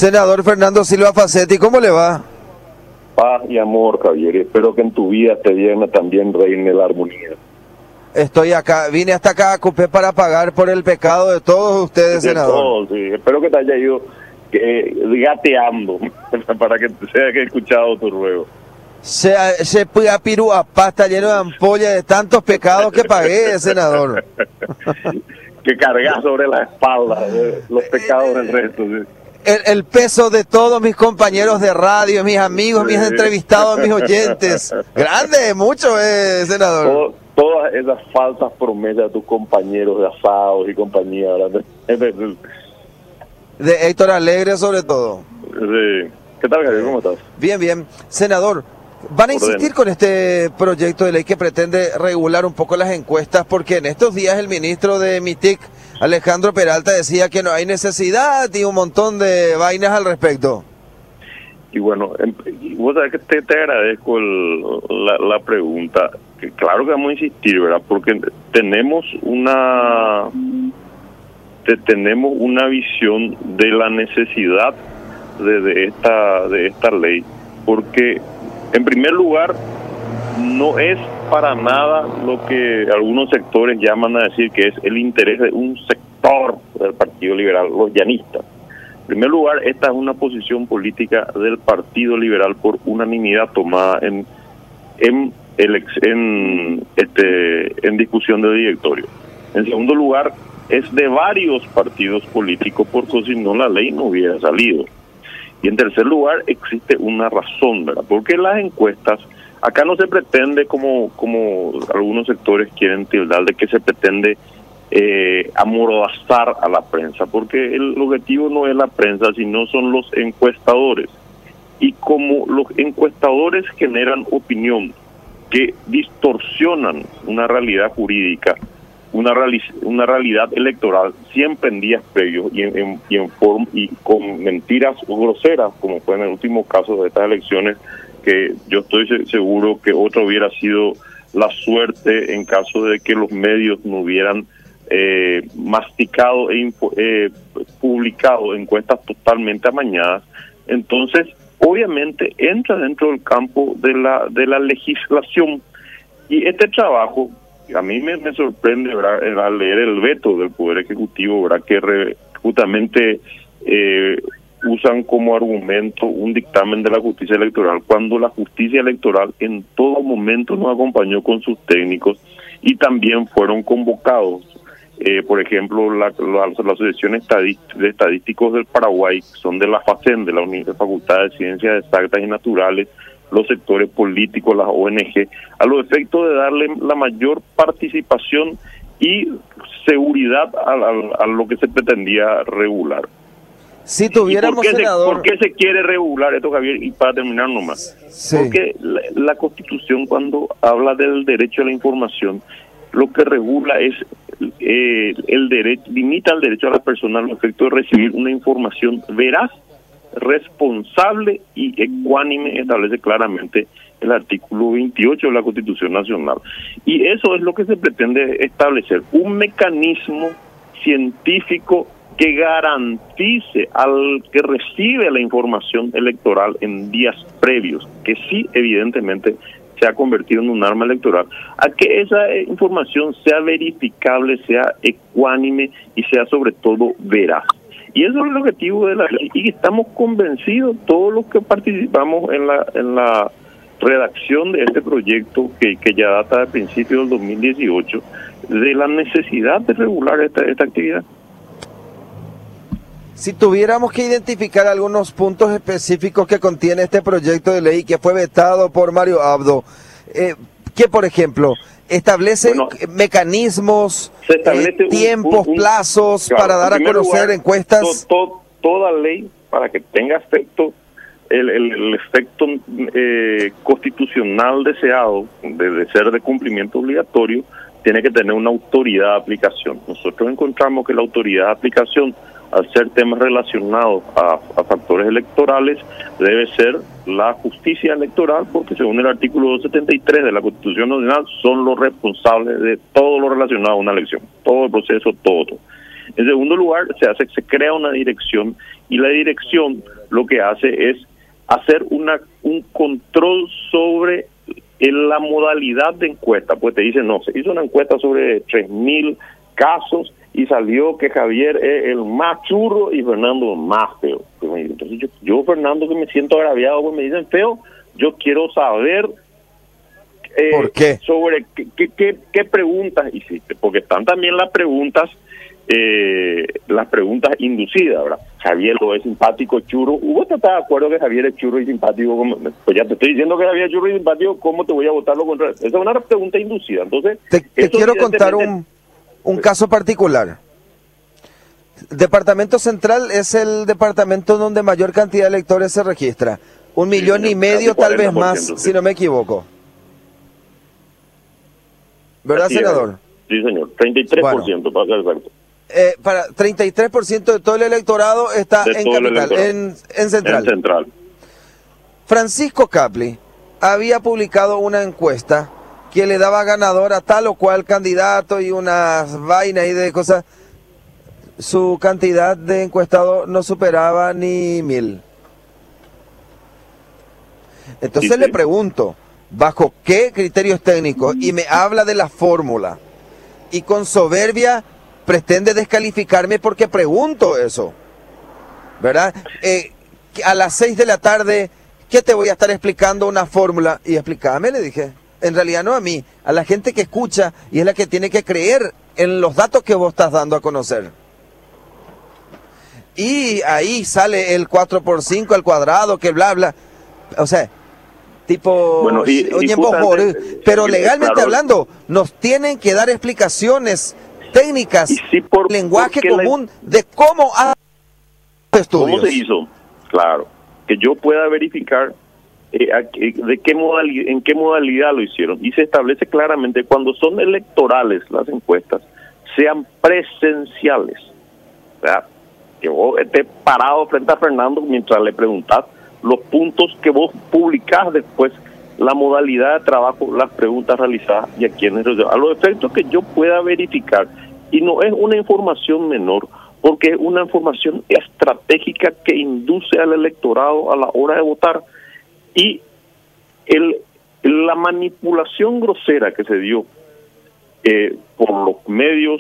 Senador Fernando Silva Facetti, ¿cómo le va? Paz y amor, Javier. Espero que en tu vida este viernes también reine la armonía. Estoy acá, vine hasta acá a Cupé para pagar por el pecado de todos ustedes, De senador. todos, sí. Espero que te haya ido gateando para que se haya escuchado tu ruego. Se puya piruapá, está lleno de ampollas de tantos pecados que pagué, senador. Que cargas sobre la espalda los pecados del resto. Sí. El peso de todos mis compañeros de radio, mis amigos, mis entrevistados, mis oyentes. Grande, mucho, senador. Todas esas falsas promesas de tus compañeros de asados y compañía. De Héctor Alegre, sobre todo. Sí. ¿Qué tal, Javier? ¿Cómo estás? Bien, bien. Senador, ¿van a insistir con este proyecto de ley que pretende regular un poco las encuestas? Porque en estos días el ministro de MITIC, Alejandro Peralta, decía que no hay necesidad y un montón de vainas al respecto. Y bueno, vos sabés que te agradezco la pregunta. Que claro que vamos a insistir, ¿verdad? Porque tenemos una visión de la necesidad de esta ley, porque en primer lugar no es para nada lo que algunos sectores llaman a decir que es el interés de un sector del Partido Liberal, los llanistas. En primer lugar, esta es una posición política del Partido Liberal por unanimidad tomada en discusión de directorio. En segundo lugar, es de varios partidos políticos, porque si no la ley no hubiera salido. Y en tercer lugar, existe una razón, ¿verdad? Porque las encuestas, acá no se pretende, como algunos sectores quieren tildar, de que se pretende amordazar a la prensa, porque el objetivo no es la prensa, sino son los encuestadores. Y como los encuestadores generan opinión que distorsionan una realidad jurídica, una realidad electoral, siempre en días previos y con mentiras groseras, como fue en el último caso de estas elecciones, que yo estoy seguro que otra hubiera sido la suerte en caso de que los medios no hubieran masticado e publicado encuestas totalmente amañadas. Entonces, obviamente entra dentro del campo de la legislación, y este trabajo a mí me sorprende, ¿verdad?, al leer el veto del Poder Ejecutivo, ¿verdad?, que justamente usan como argumento un dictamen de la justicia electoral, cuando la justicia electoral en todo momento nos acompañó con sus técnicos y también fueron convocados. Por ejemplo, la Asociación de Estadísticos del Paraguay, son de la FACEN, de la Facultad de Ciencias Exactas y Naturales, los sectores políticos, las ONG, a los efectos de darle la mayor participación y seguridad a lo que se pretendía regular. Si tuviéramos, senador... ¿Por qué se quiere regular esto, Javier? Y para terminar nomás. Sí. Porque la Constitución, cuando habla del derecho a la información, lo que regula es el derecho, limita el derecho a la persona al efecto de recibir una información veraz, responsable y ecuánime, establece claramente el artículo 28 de la Constitución Nacional. Y eso es lo que se pretende establecer, un mecanismo científico que garantice al que recibe la información electoral en días previos, que sí, evidentemente, se ha convertido en un arma electoral, a que esa información sea verificable, sea ecuánime y sea sobre todo veraz. Y eso es el objetivo de la ley, y estamos convencidos todos los que participamos en la redacción de este proyecto, que ya data de principios del 2018, de la necesidad de regular esta actividad. Si tuviéramos que identificar algunos puntos específicos que contiene este proyecto de ley que fue vetado por Mario Abdo, que por ejemplo establece mecanismos, tiempos, plazos, claro, para dar a conocer lugar, encuestas. Toda ley, para que tenga efecto, el efecto constitucional deseado de ser de cumplimiento obligatorio, tiene que tener una autoridad de aplicación. Nosotros encontramos que la autoridad de aplicación, al ser temas relacionados a factores electorales, debe ser la justicia electoral, porque según el artículo 273 de la Constitución Nacional son los responsables de todo lo relacionado a una elección, todo el proceso, todo. En segundo lugar, se crea una dirección, y la dirección lo que hace es hacer un control sobre la modalidad de encuesta. Pues te dicen, no, se hizo una encuesta sobre 3.000 casos y salió que Javier es el más churro y Fernando más feo. Entonces yo Fernando, que me siento agraviado, pues me dicen feo, yo quiero saber ¿por qué? Sobre qué preguntas hiciste, porque están también las preguntas inducidas, ¿verdad? Javier lo es simpático, churro. ¿Vos te estás de acuerdo que Javier es churro y simpático? Pues ya te estoy diciendo que Javier es churro y simpático, ¿cómo te voy a votar lo contrario? Esa es una pregunta inducida. Entonces, te quiero contar un caso particular. Departamento Central es el departamento donde mayor cantidad de electores se registra. 1,5 millones, tal vez más, si no me equivoco. ¿Verdad, así senador? Sí, señor. 33%, para ser exacto. Para 33% de todo el electorado está en capital, en Central. En Central. Francisco Capli había publicado una encuesta que le daba ganador a tal o cual candidato y unas vainas y de cosas. Su cantidad de encuestados no superaba ni 1,000. Entonces sí, le pregunto, ¿bajo qué criterios técnicos? Y me habla de la fórmula. Y con soberbia pretende descalificarme porque pregunto eso. ¿Verdad? A las 6 de la tarde, ¿qué te voy a estar explicando una fórmula? Y explícame, le dije. En realidad no a mí, a la gente que escucha y es la que tiene que creer en los datos que vos estás dando a conocer. Y ahí sale el 4/5 al cuadrado, que bla, bla. O sea, tipo, bueno, oye, pero legalmente hablando, nos tienen que dar explicaciones técnicas, lenguaje común de cómo estudios. ¿Cómo se hizo? Claro, que yo pueda verificar de qué modalidad, en qué modalidad lo hicieron. Y se establece claramente cuando son electorales las encuestas, sean presenciales. ¿Verdad? Que vos estés parado frente a Fernando mientras le preguntás los puntos que vos publicás después, la modalidad de trabajo, las preguntas realizadas y a quienes, a los efectos que yo pueda verificar. Y no es una información menor, porque es una información estratégica que induce al electorado a la hora de votar. Y la manipulación grosera que se dio por los medios,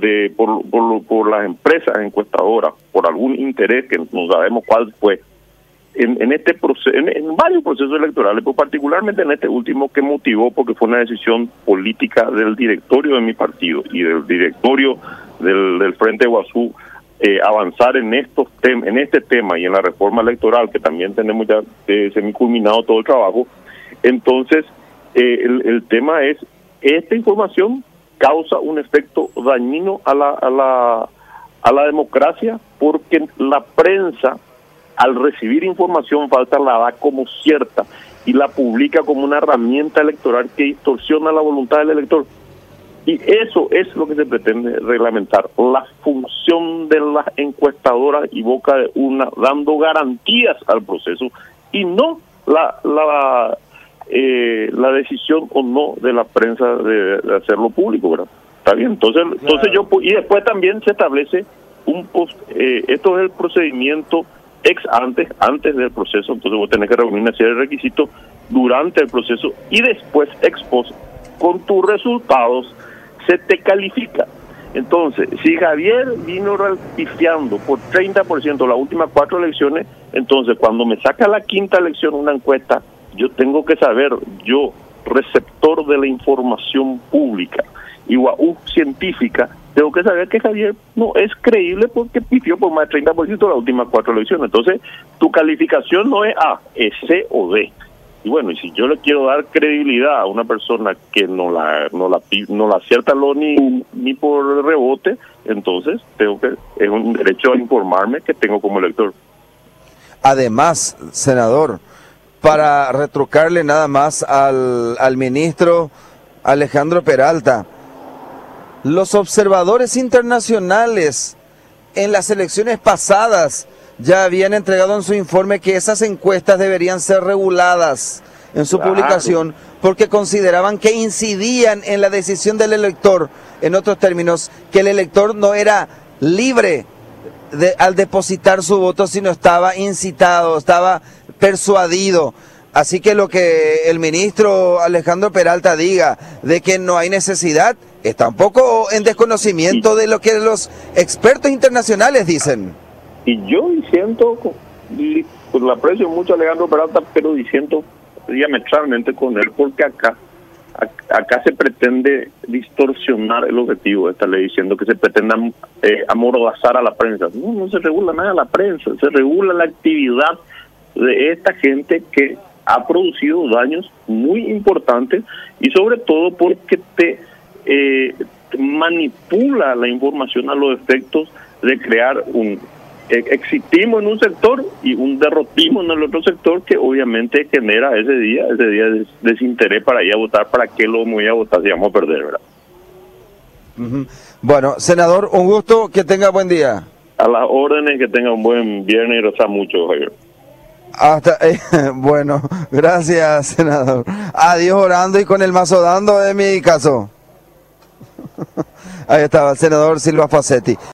por las empresas encuestadoras, por algún interés que no sabemos cuál fue, en este proceso, en varios procesos electorales, pero particularmente en este último, que motivó porque fue una decisión política del directorio de mi partido y del directorio del Frente Guazú, avanzar en este tema y en la reforma electoral, que también tenemos ya semiculminado todo el trabajo. Entonces, el tema es, esta información causa un efecto dañino a la democracia, porque la prensa, al recibir información falsa, la da como cierta y la publica como una herramienta electoral que distorsiona la voluntad del elector. Y eso es lo que se pretende reglamentar, la función de las encuestadoras y boca de una, dando garantías al proceso, y no la decisión o no de la prensa de hacerlo público, ¿verdad? Está bien, entonces y después también se establece esto es el procedimiento antes del proceso. Entonces vos tenés que reunir una serie de requisitos durante el proceso y después ex post, con tus resultados se te califica. Entonces, si Javier vino pifiando por 30% las últimas 4 elecciones, entonces cuando me saca la 5ª elección una encuesta, yo tengo que saber, yo, receptor de la información pública y científica, tengo que saber que Javier no es creíble porque pifió por más de 30% las últimas 4 elecciones. Entonces, tu calificación no es A, es C o D. Y bueno, y si yo le quiero dar credibilidad a una persona que no la acierta ni por rebote, entonces es un derecho a informarme que tengo como elector. Además, senador, para retrucarle nada más al ministro Alejandro Peralta, los observadores internacionales en las elecciones pasadas ya habían entregado en su informe que esas encuestas deberían ser reguladas en su publicación, porque consideraban que incidían en la decisión del elector. En otros términos, que el elector no era libre al depositar su voto, sino estaba incitado, estaba persuadido. Así que lo que el ministro Alejandro Peralta diga de que no hay necesidad, está un poco en desconocimiento de lo que los expertos internacionales dicen. Y yo siento, pues lo aprecio mucho a Alejandro Peralta, pero diciendo diametralmente con él, porque acá se pretende distorsionar el objetivo de esta ley, diciendo que se pretende amordazar a la prensa. No se regula nada a la prensa, se regula la actividad de esta gente que ha producido daños muy importantes y sobre todo porque te manipula la información a los efectos de crear un exitismo en un sector y un derrotismo en el otro sector, que obviamente genera ese día desinterés para ir a votar. ¿Para qué lo voy a votar si vamos a perder, verdad? Bueno, senador, un gusto, que tenga buen día. A las órdenes, que tenga un buen viernes y reza mucho, Javier. Bueno, gracias, senador. Adiós orando y con el mazo dando, en mi caso. Ahí estaba el senador Silva Facetti.